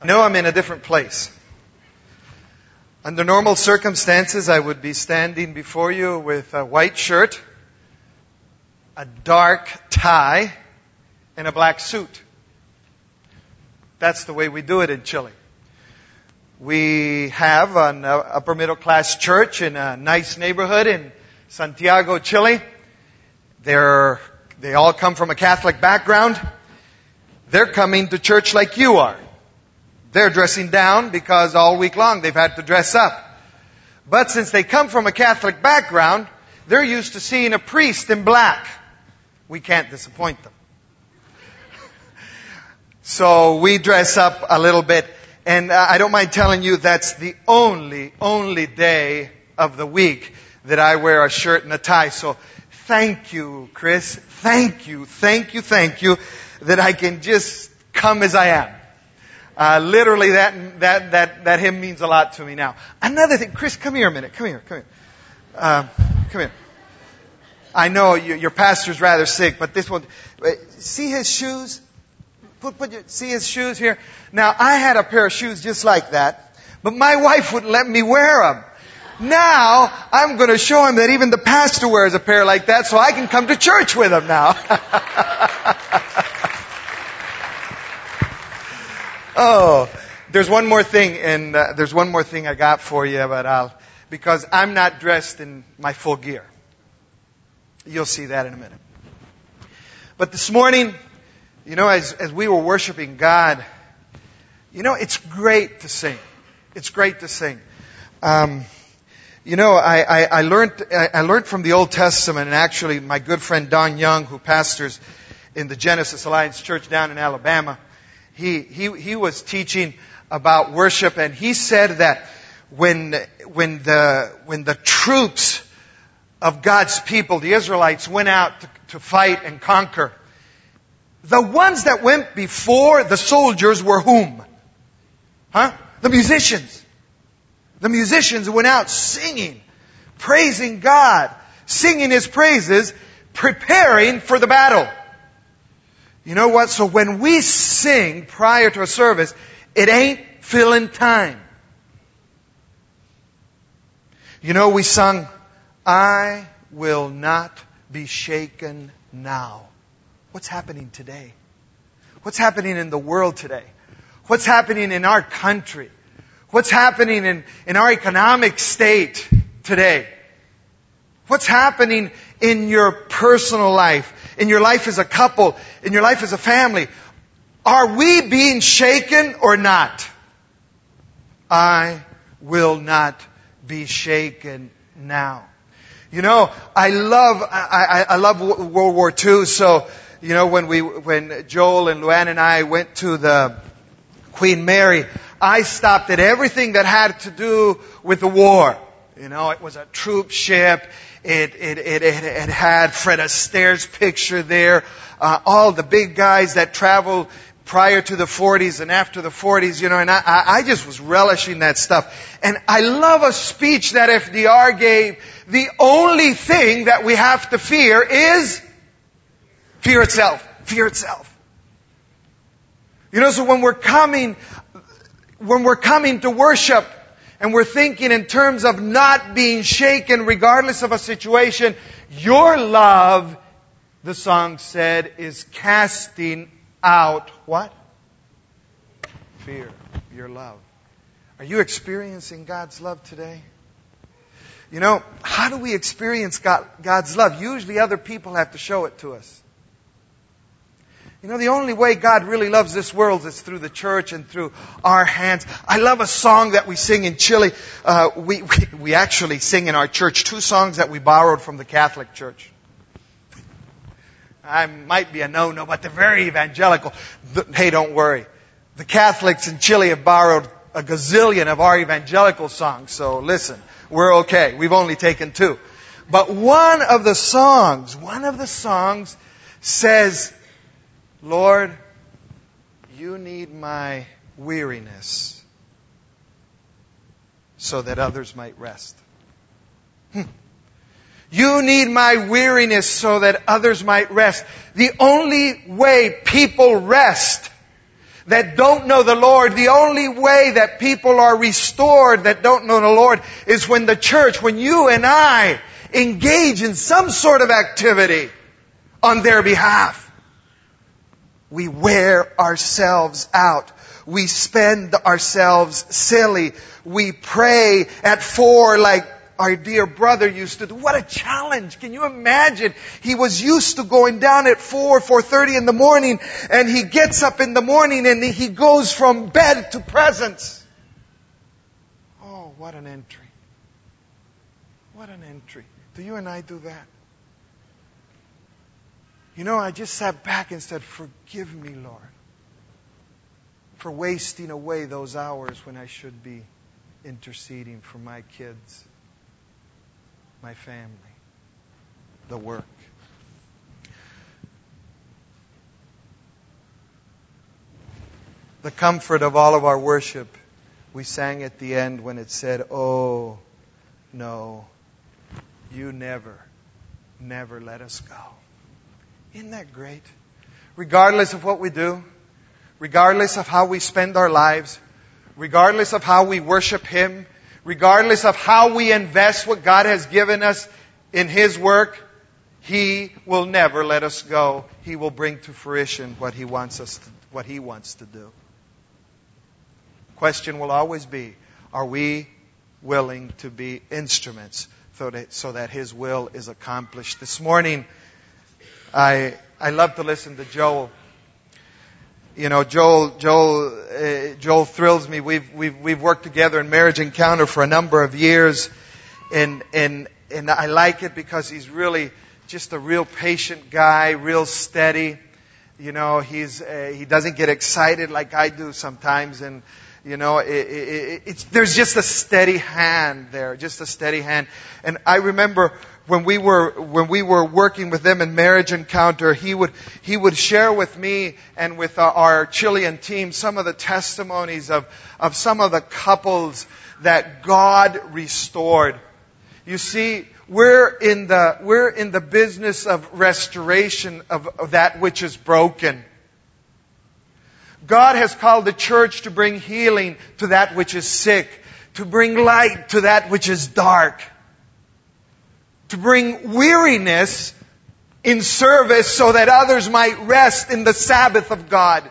I know I'm in a different place. Under normal circumstances, I would be standing before you with a white shirt, a dark tie, and a black suit. That's the way we do it in Chile. We have an upper middle class church in a nice neighborhood in Santiago, Chile. They all come from a Catholic background. They're coming to church like you are. They're dressing down because all week long they've had to dress up. But since they come from a Catholic background, they're used to seeing a priest in black. We can't disappoint them. So we dress up a little bit. And I don't mind telling you that's the only day of the week that I wear a shirt and a tie. So thank you, Chris. Thank you that I can just come as I am. Literally, that hymn means a lot to me now. Another thing, Chris, come here a minute. Come here. Come here. I know your pastor's rather sick, but this one, see his shoes? See his shoes here? Now, I had a pair of shoes just like that, but my wife wouldn't let me wear them. Now, I'm going to show him that even the pastor wears a pair like that, so I can come to church with him now. Oh, there's one more thing, and there's one more thing I got for you, but because I'm not dressed in my full gear. You'll see that in a minute. But this morning, as we were worshiping God, it's great to sing. It's great to sing. I learned from the Old Testament, and actually my good friend Don Young, who pastors in the Genesis Alliance Church down in Alabama, he was teaching about worship, and he said that when the troops of God's people, the Israelites, went out to fight and conquer, the ones that went before the soldiers were whom? The musicians. The musicians went out singing, praising God, singing His praises, preparing for the battle. You know what? So when we sing prior to a service, it ain't filling time. We sung, I will not be shaken now. What's happening today? What's happening in the world today? What's happening in our country? What's happening in our economic state today? What's happening in your personal life, in your life as a couple, in your life as a family? Are we being shaken or not? I will not be shaken now. I love World War II. So, when Joel and Luann and I went to the Queen Mary, I stopped at everything that had to do with the war. It was a troop ship. It had Fred Astaire's picture there. All the big guys that traveled prior to the 40s and after the 40s, and I just was relishing that stuff. And I love a speech that FDR gave. The only thing that we have to fear is fear itself. Fear itself. So when we're coming to worship, and we're thinking in terms of not being shaken regardless of a situation, your love, the song said, is casting out what? Fear. Your love. Are you experiencing God's love today? How do we experience God's love? Usually other people have to show it to us. The only way God really loves this world is through the church and through our hands. I love a song that we sing in Chile. We actually sing in our church 2 songs that we borrowed from the Catholic Church. I might be a no-no, but they're very evangelical. Hey, don't worry. The Catholics in Chile have borrowed a gazillion of our evangelical songs. So listen, we're okay. We've only taken 2. But one of the songs says, Lord, you need my weariness so that others might rest. You need my weariness so that others might rest. The only way people rest, that don't know the Lord, the only way that people are restored that don't know the Lord is when the church, when you and I engage in some sort of activity on their behalf. We wear ourselves out. We spend ourselves silly. We pray at 4 like our dear brother used to do. What a challenge. Can you imagine? He was used to going down at 4:30 in the morning, and he gets up in the morning and he goes from bed to presence. Oh, what an entry. What an entry. Do you and I do that? You know, I just sat back and said, forgive me, Lord, for wasting away those hours when I should be interceding for my kids, my family, the work. The comfort of all of our worship, we sang at the end when it said, oh, no, you never let us go. Isn't that great? Regardless of what we do, regardless of how we spend our lives, regardless of how we worship Him, regardless of how we invest what God has given us in His work, He will never let us go. He will bring to fruition what He wants to do. Question will always be, are we willing to be instruments so that His will is accomplished? This morning, I love to listen to Joel. You know, Joel thrills me. We've worked together in Marriage Encounter for a number of years, and I like it because he's really just a real patient guy, real steady. You know, he doesn't get excited like I do sometimes, and you know, there's just a steady hand there, just a steady hand. And I remember when we were working with them in Marriage Encounter, he would share with me and with our Chilean team some of the testimonies of some of the couples that God restored. You see, we're in the business of restoration of that which is broken. God has called the church to bring healing to that which is sick, to bring light to that which is dark, to bring weariness in service so that others might rest in the Sabbath of God.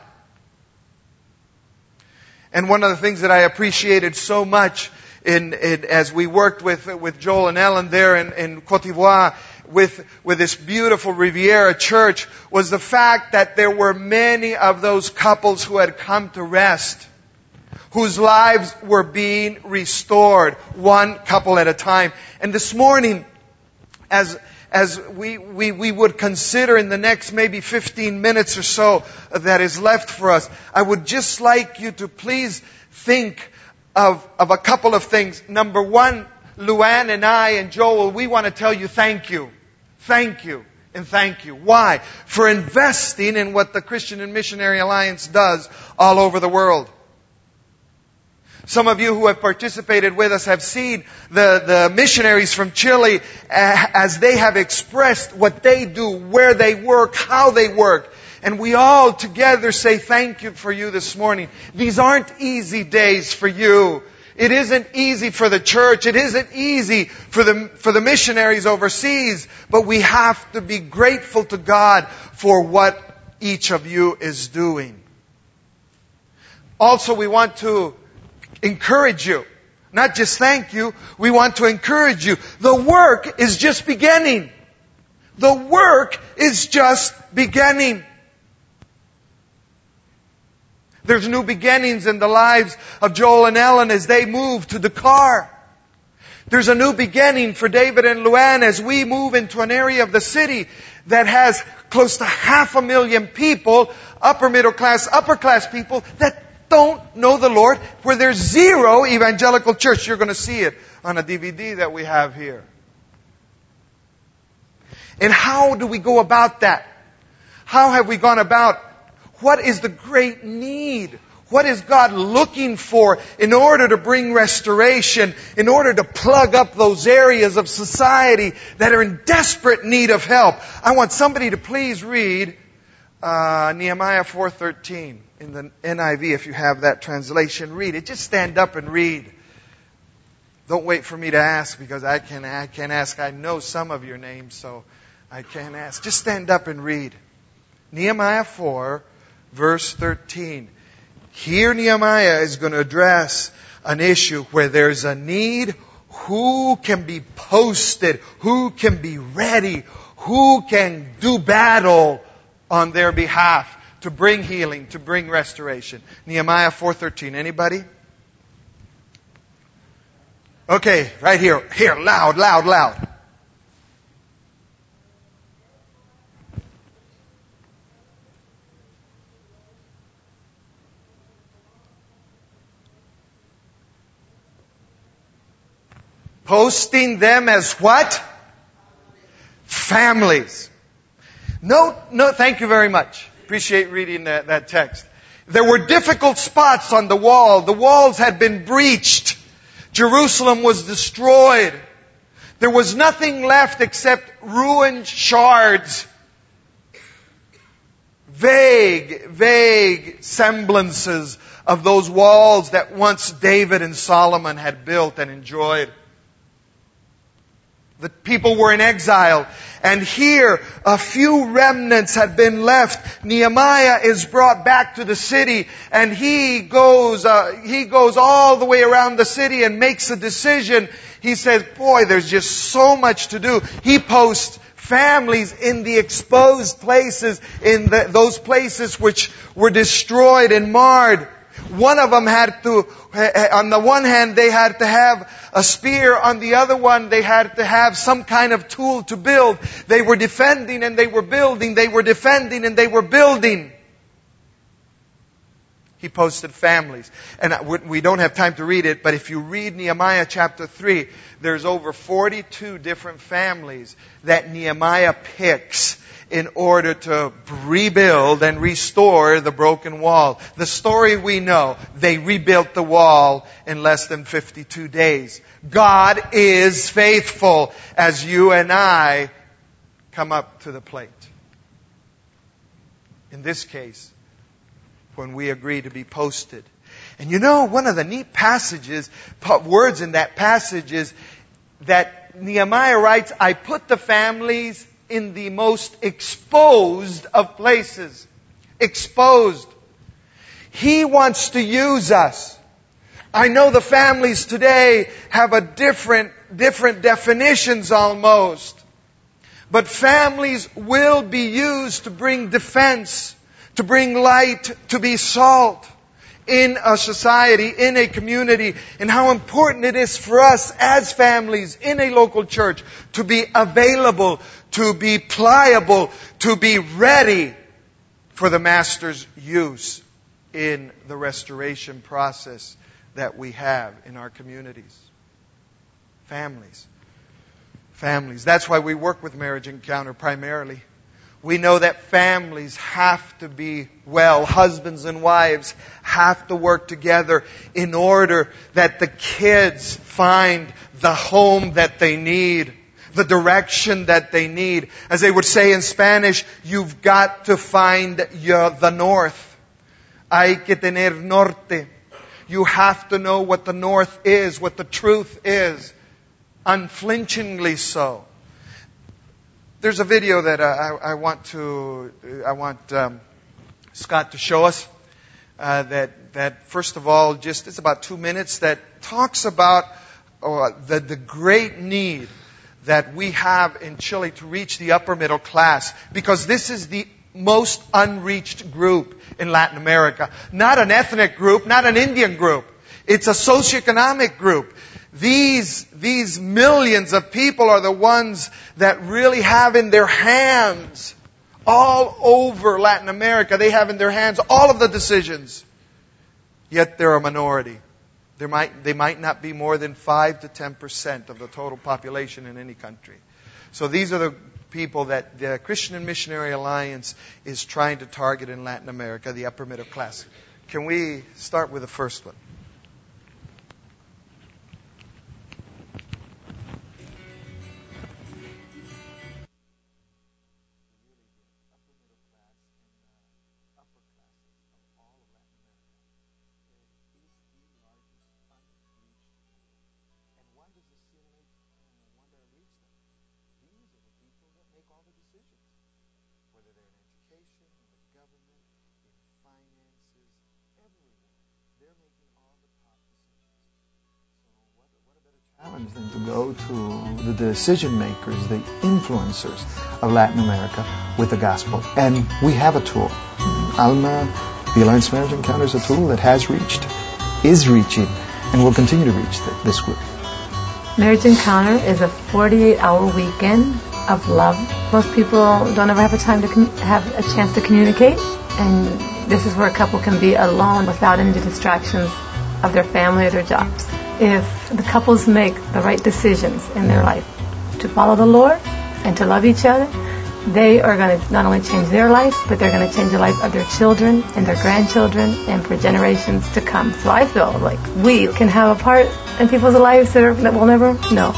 And one of the things that I appreciated so much as we worked with Joel and Ellen there in Côte d'Ivoire, with this beautiful Riviera church, was the fact that there were many of those couples who had come to rest, whose lives were being restored, one couple at a time. And this morning, as we would consider in the next maybe 15 minutes or so that is left for us, I would just like you to please think of a couple of things. Number one, Luann and I and Joel, we want to tell you thank you. Thank you. And thank you. Why? For investing in what the Christian and Missionary Alliance does all over the world. Some of you who have participated with us have seen the missionaries from Chile as they have expressed what they do, where they work, how they work. And we all together say thank you for you this morning. These aren't easy days for you. It isn't easy for the church. It isn't easy for the missionaries overseas. But we have to be grateful to God for what each of you is doing. Also, we want to encourage you. Not just thank you. We want to encourage you. The work is just beginning. The work is just beginning. There's new beginnings in the lives of Joel and Ellen as they move to Dakar. There's a new beginning for David and Luann as we move into an area of the city that has close to 500,000 people, upper middle class, upper class people that don't know the Lord, where there's zero evangelical church. You're going to see it on a DVD that we have here. And how do we go about that? How have we gone about? What is the great need? What is God looking for in order to bring restoration, in order to plug up those areas of society that are in desperate need of help? I want somebody to please read Nehemiah 4:13 in the NIV, if you have that translation, read it. Just stand up and read. Don't wait for me to ask, because I can't ask. I know some of your names, so I can't ask. Just stand up and read. Nehemiah 4, verse 13. Here Nehemiah is going to address an issue where there's a need. Who can be posted? Who can be ready? Who can do battle on their behalf to bring healing, to bring restoration? Nehemiah 4:13. Anybody? Okay, right here. Here, loud, loud, loud. Posting them as what? Families. No, thank you very much. Appreciate reading that text. There were difficult spots on the wall. The walls had been breached. Jerusalem was destroyed. There was nothing left except ruined shards. Vague semblances of those walls that once David and Solomon had built and enjoyed. The people were in exile. And here, a few remnants had been left. Nehemiah is brought back to the city, and he goes all the way around the city and makes a decision. He says, boy, there's just so much to do. He posts families in the exposed places, in those places which were destroyed and marred. One of them had to, on the one hand, they had to have a spear. On the other one, they had to have some kind of tool to build. They were defending and they were building. They were defending and they were building. He posted families. And we don't have time to read it, but if you read Nehemiah chapter 3, there's over 42 different families that Nehemiah picks in order to rebuild and restore the broken wall. The story we know, they rebuilt the wall in less than 52 days. God is faithful as you and I come up to the plate. In this case, when we agree to be posted. And you know, one of the neat words in that passage is that Nehemiah writes, I put the families in the most exposed of places. Exposed. He wants to use us. I know the families today have a different definitions almost. But families will be used to bring defense, to bring light, to be salt in a society, in a community, and how important it is for us as families in a local church to be available, to be pliable, to be ready for the Master's use in the restoration process that we have in our communities. Families. That's why we work with Marriage Encounter primarily. We know that families have to be well. Husbands and wives have to work together in order that the kids find the home that they need, the direction that they need. As they would say in Spanish, you've got to find the north. Hay que tener norte. You have to know what the north is, what the truth is. Unflinchingly so. There's a video that I want Scott to show us. That first of all, it's about 2 minutes, that talks about the great need that we have in Chile to reach the upper middle class, because this is the most unreached group in Latin America. Not an ethnic group, not an Indian group. It's a socioeconomic group. These millions of people are the ones that really have in their hands, all over Latin America, they have in their hands all of the decisions. Yet they're a minority. They might not be more than 5 to 10% of the total population in any country. So these are the people that the Christian and Missionary Alliance is trying to target in Latin America, the upper middle class. Can we start with the first one? Challenge them to go to the decision makers, the influencers of Latin America with the gospel. And we have a tool. Alma, the Alliance Marriage Encounter, is a tool that has reached, is reaching, and will continue to reach this group. Marriage Encounter is a 48-hour weekend of love. Most people don't ever have a time to have a chance to communicate, and this is where a couple can be alone without any distractions of their family or their jobs. If the couples make the right decisions in their life to follow the Lord and to love each other, they are going to not only change their life, but they're going to change the life of their children and their grandchildren and for generations to come. So I feel like we can have a part in people's lives that we'll never know.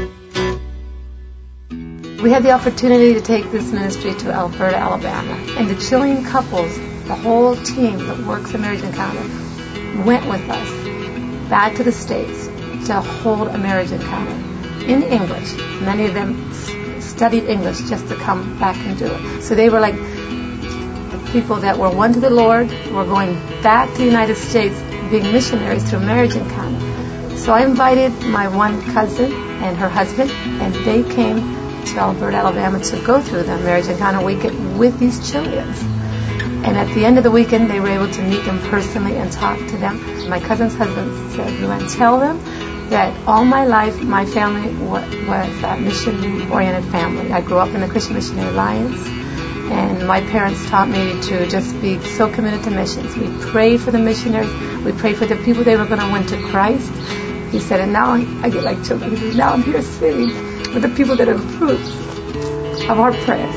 We had the opportunity to take this ministry to Alberta, Alabama. And the Chilean couples, the whole team that works at Marriage Encounter, went with us back to the States to hold a marriage encounter in English. Many of them studied English just to come back and do it. So they were like the people that were won to the Lord, were going back to the United States being missionaries through marriage encounter. So I invited my one cousin and her husband, and they came to Alberta, Alabama to go through the marriage encounter weekend with these Chileans. And at the end of the weekend, they were able to meet them personally and talk to them. My cousin's husband said, "Luann, tell them that all my life, my family was a mission-oriented family. I grew up in the Christian Missionary Alliance, and my parents taught me to just be so committed to missions. We prayed for the missionaries. We prayed for the people they were going to win to Christ." He said, "And now I get like children. He said, now I'm here sitting with the people that are fruits of our prayers."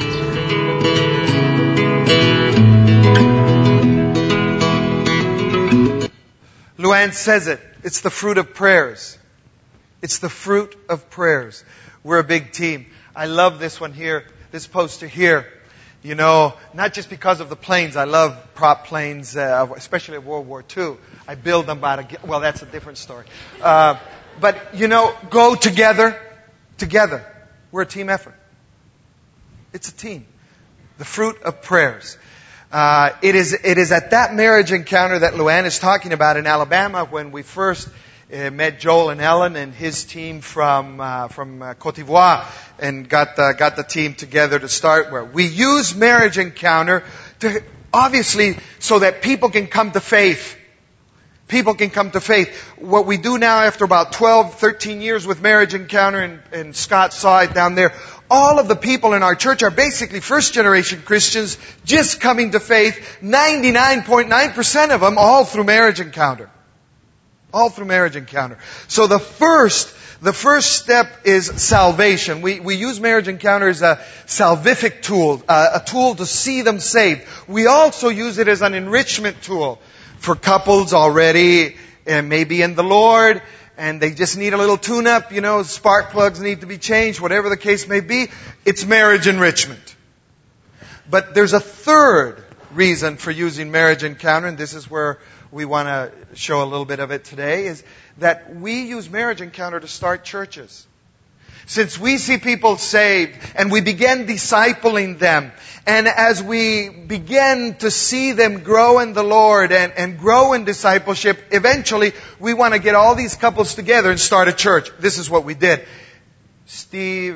Luann says it. It's the fruit of prayers. It's the fruit of prayers. We're a big team. I love this one here, this poster here. You know, not just because of the planes. I love prop planes, especially of World War II. I build them well, that's a different story. But, you know, go together. Together. We're a team effort. It's a team. The fruit of prayers. It is at that marriage encounter that Luann is talking about in Alabama when we first met Joel and Ellen and his team from Cote d'Ivoire and got the team together to start where we use marriage encounter to obviously so that people can come to faith. People can come to faith. What we do now after about 12, 13 years with marriage encounter, and Scott saw it down there, all of the people in our church are basically first-generation Christians just coming to faith, 99.9% of them all through marriage encounter. All through marriage encounter. So the first step is salvation. We use marriage encounter as a salvific tool, a tool to see them saved. We also use it as an enrichment tool for couples already maybe in the Lord, and they just need a little tune-up, you know, spark plugs need to be changed, whatever the case may be. It's marriage enrichment. But there's a third reason for using marriage encounter, and this is where we want to show a little bit of it today, is that we use marriage encounter to start churches. Since we see people saved and we begin discipling them, and as we begin to see them grow in the Lord and grow in discipleship, eventually we want to get all these couples together and start a church. This is what we did. Scott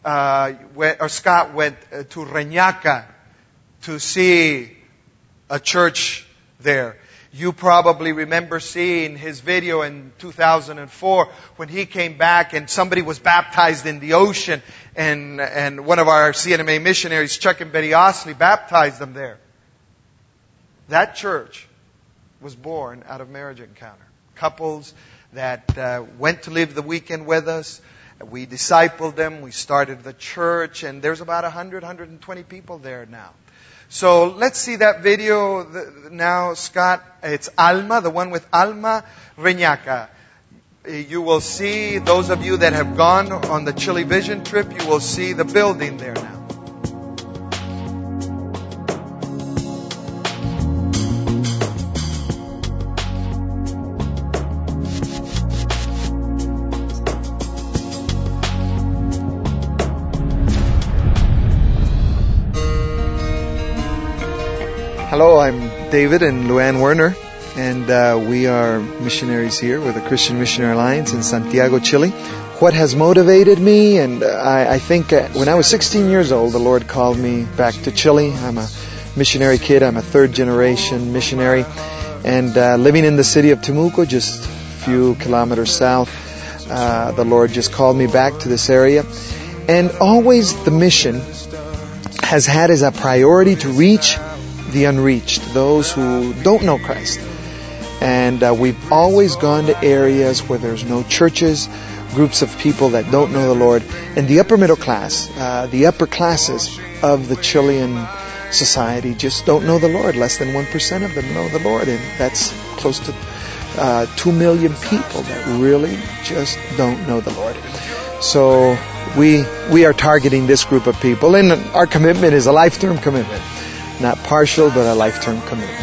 went to Reñaca to see a church there. You probably remember seeing his video in 2004 when he came back and somebody was baptized in the ocean, and one of our CNMA missionaries, Chuck and Betty Osley, baptized them there. That church was born out of marriage encounter. Couples that went to live the weekend with us. We discipled them. We started the church, and there's about 120 people there now. So let's see that video now, Scott. It's Alma, the one with Alma Reñaca. You will see, those of you that have gone on the Chile Vision trip, you will see the building there now. Hello, I'm David and Luann Werner. and we are missionaries here with the Christian Missionary Alliance in Santiago, Chile. What has motivated me, and I think when I was 16 years old, the Lord called me back to Chile. I'm a missionary kid. I'm a third-generation missionary, and living in the city of Temuco, just a few kilometers south, the Lord just called me back to this area. And always the mission has had as a priority to reach the unreached, those who don't know Christ. And we've always gone to areas where there's no churches, groups of people that don't know the Lord, and the upper middle class, the upper classes of the Chilean society just don't know the Lord. Less than 1% of them know the Lord, and that's close to 2 million people that really just don't know the Lord. So we are targeting this group of people, and our commitment is a life-term commitment. Not partial, but a life-term commitment.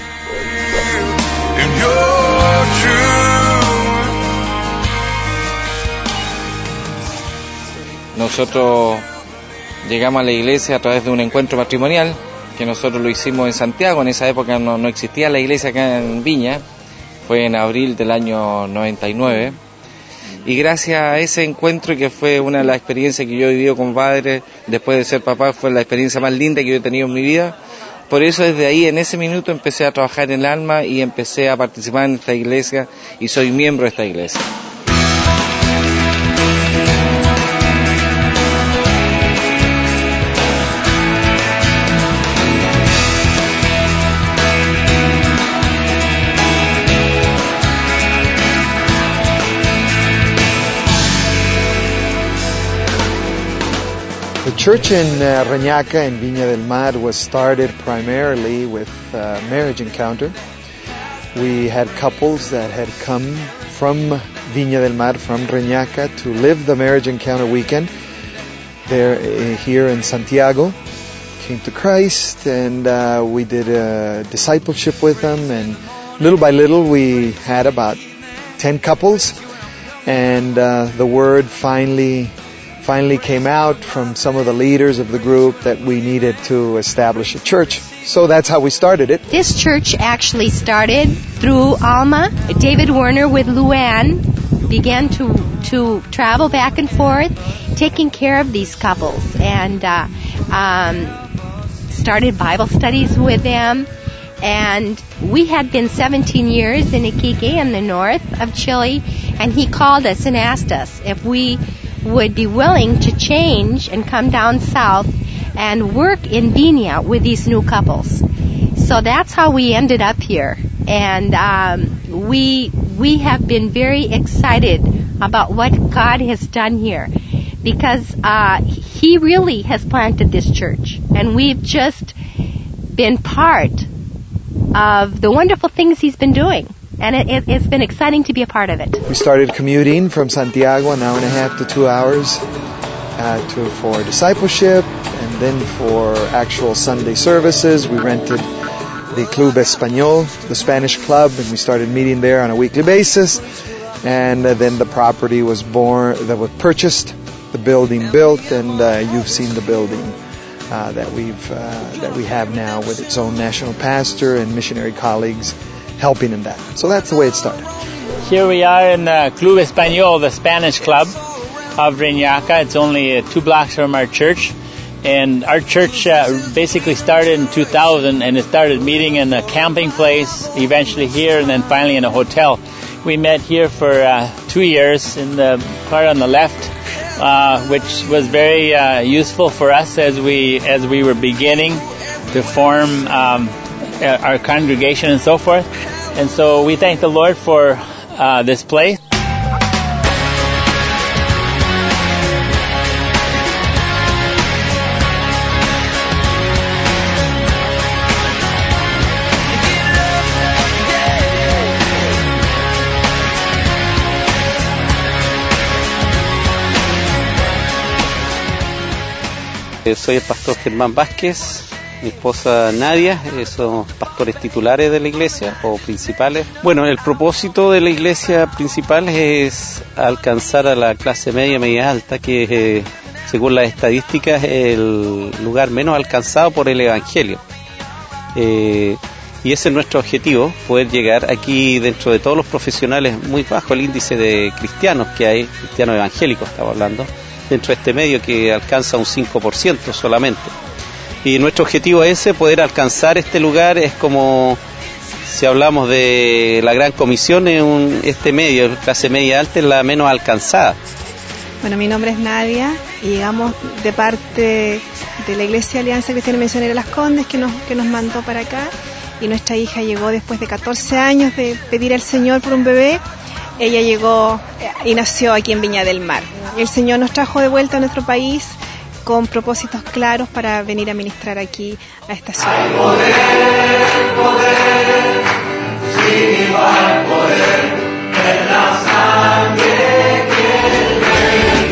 Nosotros llegamos a la iglesia a través de un encuentro matrimonial que nosotros lo hicimos en Santiago. En esa época no existía la iglesia acá en Viña. Fue en abril del año 99. Y gracias a ese encuentro, que fue una de las experiencias que yo he vivido como padre después de ser papá, fue la experiencia más linda que yo he tenido en mi vida. Por eso desde ahí, en ese minuto, empecé a trabajar en el alma y empecé a participar en esta iglesia y soy miembro de esta iglesia. The church in Reñaca in Viña del Mar was started primarily with marriage encounter. We had couples that had come from Viña del Mar, from Reñaca, to live the marriage encounter weekend. They're here in Santiago, came to Christ, and we did a discipleship with them, and little by little we had about 10 couples, and the word finally came out from some of the leaders of the group that we needed to establish a church. So that's how we started it. This church actually started through Alma. David Werner with Luann began to travel back and forth, taking care of these couples, and started Bible studies with them. And we had been 17 years in Iquique in the north of Chile, and he called us and asked us if we would be willing to change and come down south and work in Viña with these new couples. So that's how we ended up here. And we have been very excited about what God has done here, because He really has planted this church, and we've just been part of the wonderful things He's been doing. And it's been exciting to be a part of it. We started commuting from Santiago, an hour and a half to 2 hours, for discipleship, and then for actual Sunday services. We rented the Club Español, the Spanish club, and we started meeting there on a weekly basis. And then the property was purchased, the building built, and you've seen the building that we have now, with its own national pastor and missionary colleagues helping in that. So that's the way it started. Here we are in Club Español, the Spanish club of Reñaca. It's only 2 blocks from our church. And our church basically started in 2000, and it started meeting in a camping place, eventually here, and then finally in a hotel. We met here for 2 years in the part on the left, which was very useful for us as we were beginning to form our congregation and so forth. And so we thank the Lord for this place. Soy el pastor Germán Vázquez, mi esposa Nadia, somos pastores titulares de la iglesia o principales. Bueno, el propósito de la iglesia principal es alcanzar a la clase media alta, que según las estadísticas es el lugar menos alcanzado por el Evangelio. Y ese es nuestro objetivo, poder llegar aquí dentro de todos los profesionales, muy bajo el índice de cristianos que hay, cristianos evangélicos estamos hablando, dentro de este medio que alcanza un 5% solamente. Y nuestro objetivo es ese, poder alcanzar este lugar. Es como si hablamos de la Gran Comisión, este medio, clase media alta, es la menos alcanzada. Bueno, mi nombre es Nadia y llegamos de parte de la Iglesia Alianza Cristiana Misionera Las Condes que nos mandó para acá, y nuestra hija llegó después de 14 años de pedir al Señor por un bebé. Ella llegó y nació aquí en Viña del Mar. El Señor nos trajo de vuelta a nuestro país con propósitos claros para venir a ministrar aquí a esta ciudad. Hay poder, sin igual poder, en la sangre que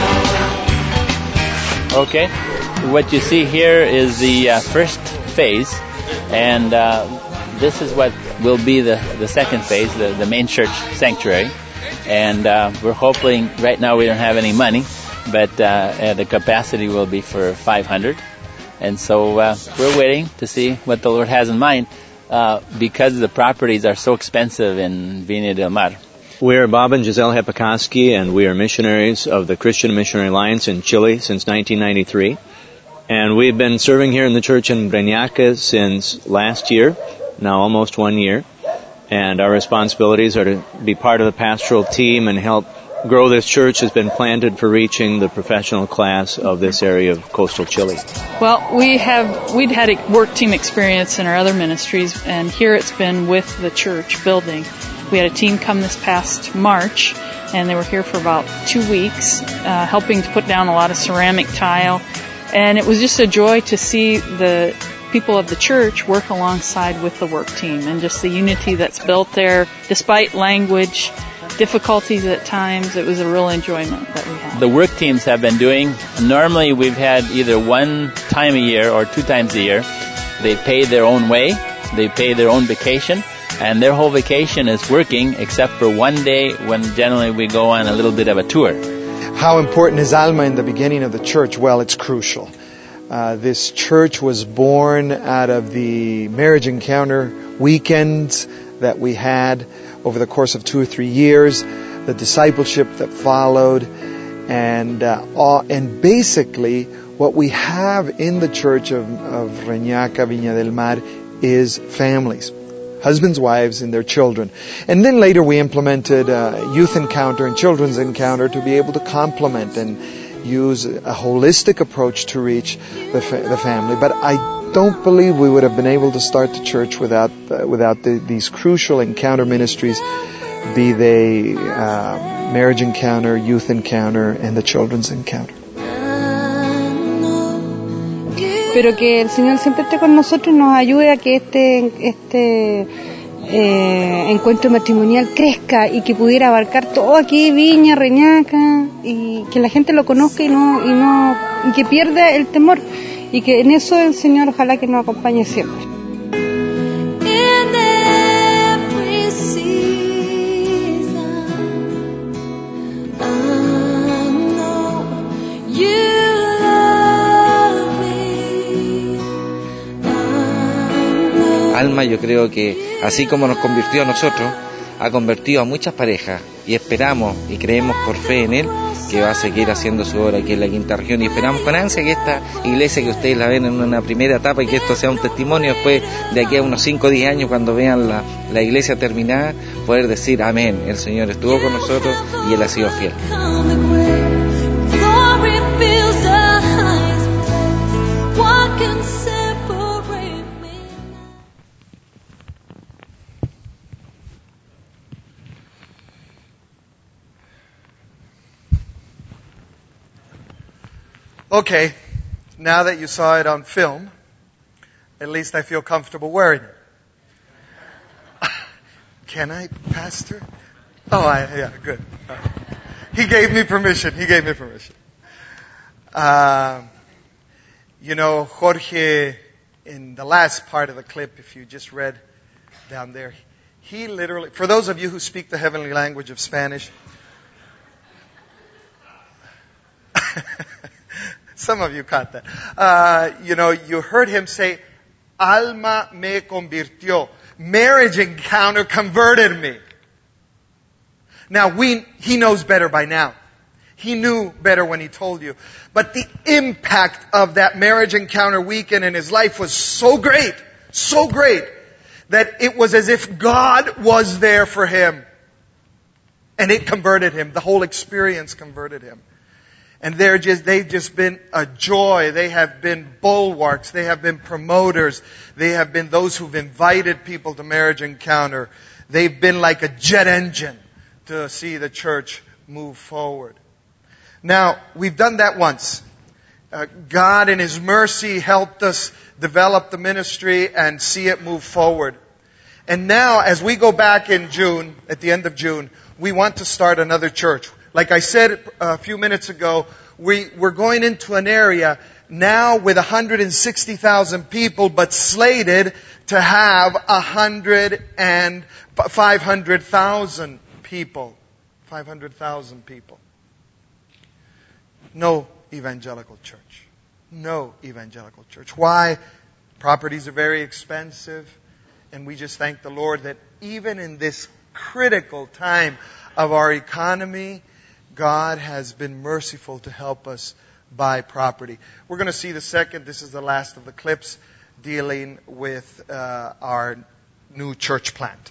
Él dio. Okay, what you see here is the first phase, and this is what will be the second phase, the main church sanctuary. And we're hoping, right now we don't have any money, but the capacity will be for 500. And so we're waiting to see what the Lord has in mind, because the properties are so expensive in Viña del Mar. We're Bob and Giselle Hepikoski, and we are missionaries of the Christian Missionary Alliance in Chile since 1993. And we've been serving here in the church in Reñaca since last year, now almost 1 year. And our responsibilities are to be part of the pastoral team and help grow this church. Has been planted for reaching the professional class of this area of coastal Chile. Well, we'd had a work team experience in our other ministries, and here it's been with the church building. We had a team come this past March, and they were here for about 2 weeks, helping to put down a lot of ceramic tile. And it was just a joy to see the people of the church work alongside with the work team, and just the unity that's built there, despite language difficulties at times. It was a real enjoyment that we had. The work teams have been doing, normally we've had either 1 time a year or 2 times a year. They pay their own way, they pay their own vacation, and their whole vacation is working except for 1 day when generally we go on a little bit of a tour. How important is Alma in the beginning of the church? Well, it's crucial. This church was born out of the marriage encounter weekends that we had over the course of 2 or 3 years, the discipleship that followed, and basically what we have in the church of Reñaca, Viña del Mar, is families, husbands, wives, and their children. And then later we implemented youth encounter and children's encounter to be able to complement and use a holistic approach to reach the family. But I don't believe we would have been able to start the church without these crucial encounter ministries, be they marriage encounter, youth encounter, and the children's encounter. Pero que el Señor siempre esté con nosotros y nos ayude a que este encuentro matrimonial crezca y que pudiera abarcar todo aquí, Viña, Reñaca, y que la gente lo conozca y que pierda el temor, y que en eso el Señor ojalá que nos acompañe siempre. Alma, yo creo que así como nos convirtió a nosotros, ha convertido a muchas parejas, y esperamos y creemos por fe en Él que va a seguir haciendo su obra aquí en la Quinta Región, y esperamos con ansia que esta iglesia, que ustedes la ven en una primera etapa, y que esto sea un testimonio después de aquí a unos 5 o 10 años, cuando vean la iglesia terminada, poder decir amén, el Señor estuvo con nosotros y Él ha sido fiel. Okay, now that you saw it on film, at least I feel comfortable wearing it. Can I, Pastor? Yeah, good. He gave me permission. Jorge, in the last part of the clip, if you just read down there, he literally, for those of you who speak the heavenly language of Spanish, some of you caught that. You heard him say, Alma me convirtió. Marriage encounter converted me. Now he knows better by now. He knew better when he told you. But the impact of that marriage encounter weekend in his life was so great, that it was as if God was there for him. And it converted him. The whole experience converted him. And they've just been a joy. They have been bulwarks. They have been promoters. They have been those who've invited people to marriage encounter. They've been like a jet engine to see the church move forward. Now, we've done that once. God in His mercy helped us develop the ministry and see it move forward. And now, as we go back in June, at the end of June, we want to start another church. Like I said a few minutes ago, we're going into an area now with 160,000 people, but slated to have 500,000 people. 500,000 people. No evangelical church. No evangelical church. Why? Properties are very expensive. And we just thank the Lord that even in this critical time of our economy, God has been merciful to help us buy property. We're going to see this is the last of the clips dealing with our new church plant.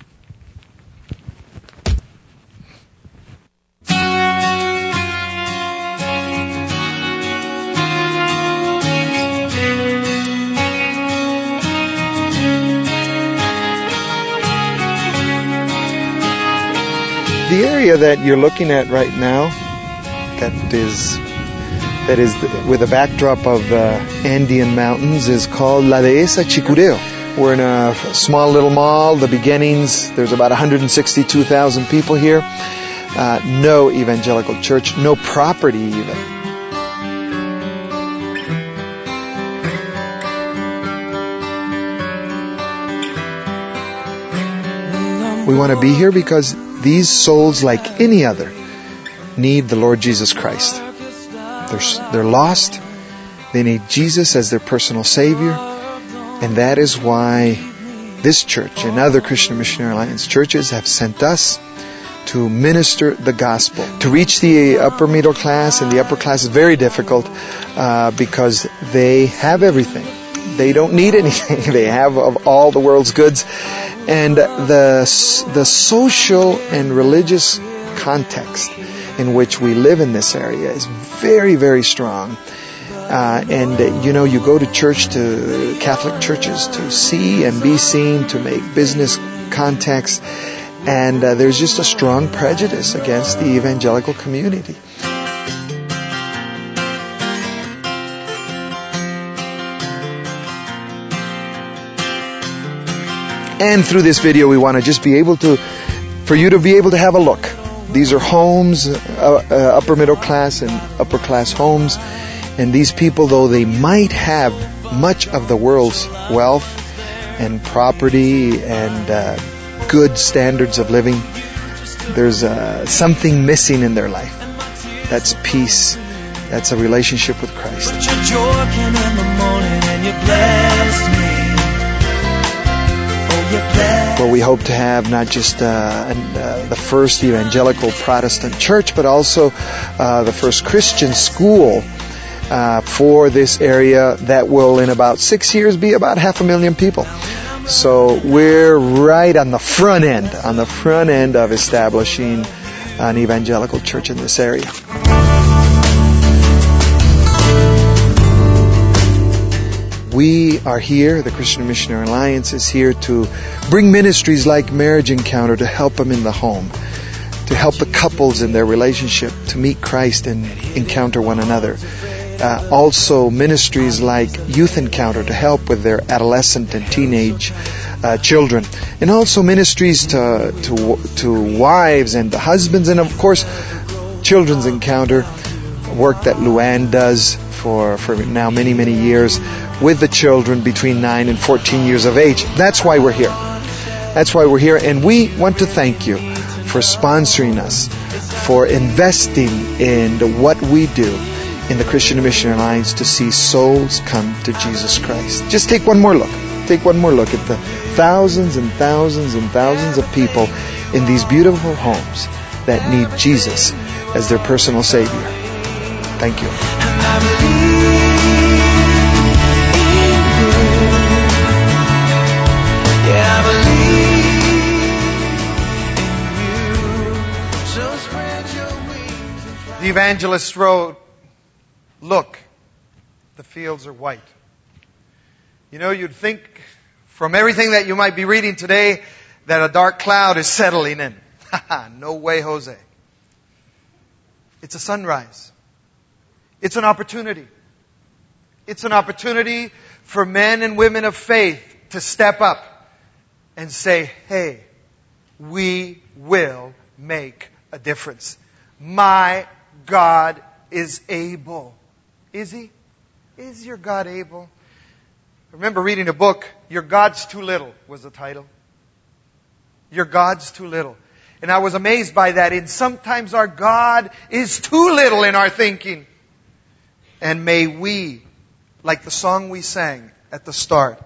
The area that you're looking at right now, that is with a backdrop of the Andean mountains, is called La Dehesa Chicureo. We're in a small little mall, the beginnings. There's about 162,000 people here. No evangelical church, no property even. We want to be here because these souls, like any other, need the Lord Jesus Christ. They're lost. They need Jesus as their personal Savior. And that is why this church and other Christian Missionary Alliance churches have sent us to minister the gospel. To reach the upper middle class and the upper class is very difficult because they have everything. They don't need anything. They have of all the world's goods. And the social and religious context in which we live in this area is very, very strong. You go to church, to Catholic churches, to see and be seen, to make business contacts, and there's just a strong prejudice against the evangelical community. And through this video, we want to just be able for you to be able to have a look. These are homes, upper middle class and upper class homes. And these people, though they might have much of the world's wealth and property and good standards of living, there's something missing in their life. That's peace. That's a relationship with Christ. Well, we hope to have not just the first evangelical Protestant church, but also the first Christian school for this area that will, in about 6 years, be about 500,000 people. So we're right on the front end of establishing an evangelical church in this area. We are here, the Christian Missionary Alliance is here to bring ministries like Marriage Encounter to help them in the home, to help the couples in their relationship to meet Christ and encounter one another. Also ministries like Youth Encounter to help with their adolescent and teenage children. And also ministries to wives and to husbands, and of course Children's Encounter, work that Luann does for now many, many years with the children between 9 and 14 years of age. That's why we're here. That's why we're here. And we want to thank you for sponsoring us, for investing in what we do, in the Christian Missionary Alliance to see souls come to Jesus Christ. Just take one more look. Take one more look at the thousands and thousands and thousands of people in these beautiful homes that need Jesus as their personal Savior. Thank you. The evangelist wrote, "Look, the fields are white." You know, you'd think from everything that you might be reading today that a dark cloud is settling in. No way, Jose. It's a sunrise. It's an opportunity. It's an opportunity for men and women of faith to step up and say, hey, we will make a difference. My God is able. Is He? Is your God able? I remember reading a book, Your God's Too Little was the title. Your God's too little. And I was amazed by that. And sometimes our God is too little in our thinking. And may we, like the song we sang at the start,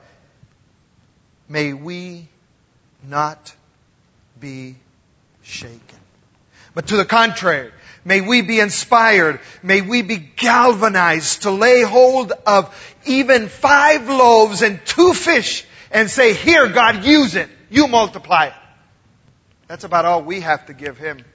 may we not be shaken. But to the contrary, may we be inspired. May we be galvanized to lay hold of even 5 loaves and 2 fish and say, here, God, use it. You multiply it. That's about all we have to give Him.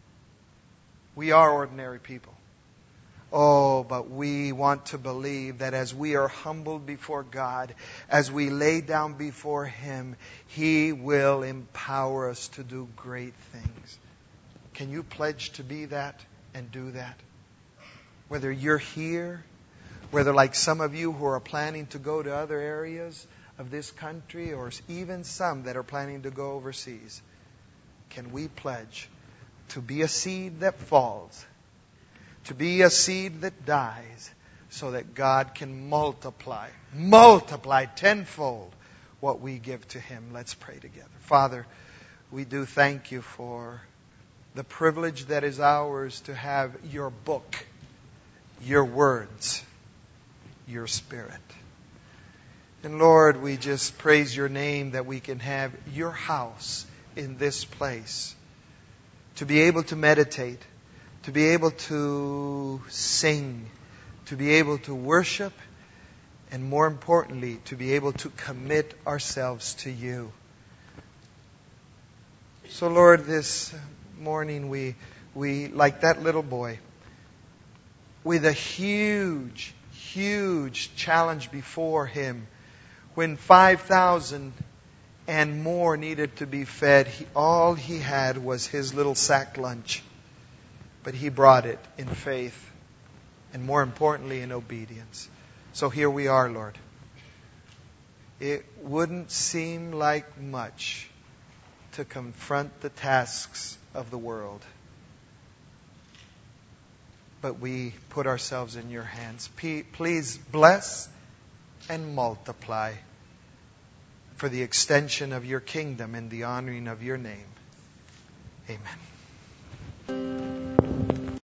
We are ordinary people. Oh, but we want to believe that as we are humbled before God, as we lay down before Him, He will empower us to do great things. Can you pledge to be that and do that? Whether you're here, whether like some of you who are planning to go to other areas of this country, or even some that are planning to go overseas, can we pledge to be a seed that falls, to be a seed that dies, so that God can multiply tenfold what we give to Him? Let's pray together. Father, we do thank You for the privilege that is ours to have Your book, Your words, Your Spirit. And Lord, we just praise Your name that we can have Your house in this place, to be able to meditate, to be able to sing, to be able to worship, and more importantly, to be able to commit ourselves to You. So Lord, this morning we like that little boy, with a huge challenge before him, when 5,000 and more needed to be fed, all he had was his little sack lunch. But he brought it in faith, and more importantly, in obedience. So here we are, Lord. It wouldn't seem like much to confront the tasks of the world, but we put ourselves in Your hands. Please bless and multiply for the extension of Your kingdom and the honoring of Your name. Amen.